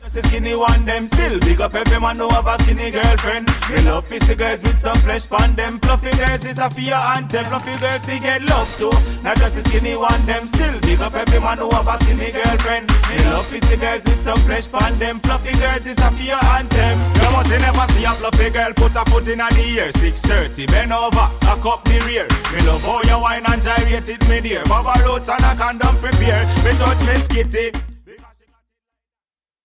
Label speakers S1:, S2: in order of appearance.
S1: The skinny one them still big up every man who have a skinny girlfriend. Me love fisty girls with some flesh pon them. Fluffy girls this a for your anthem. Fluffy girls they get love too. Not just the skinny one them still big up every man who have a skinny girlfriend. Me love fisty girls with some flesh pon them. Fluffy girls this a for your anthem. You must never see a fluffy girl put a foot in the air. 6:30 bend over, cock up the rear. Me love how you wine and gyrate it me dear. Bubble roots and a condom prepare. Me touch me skitty.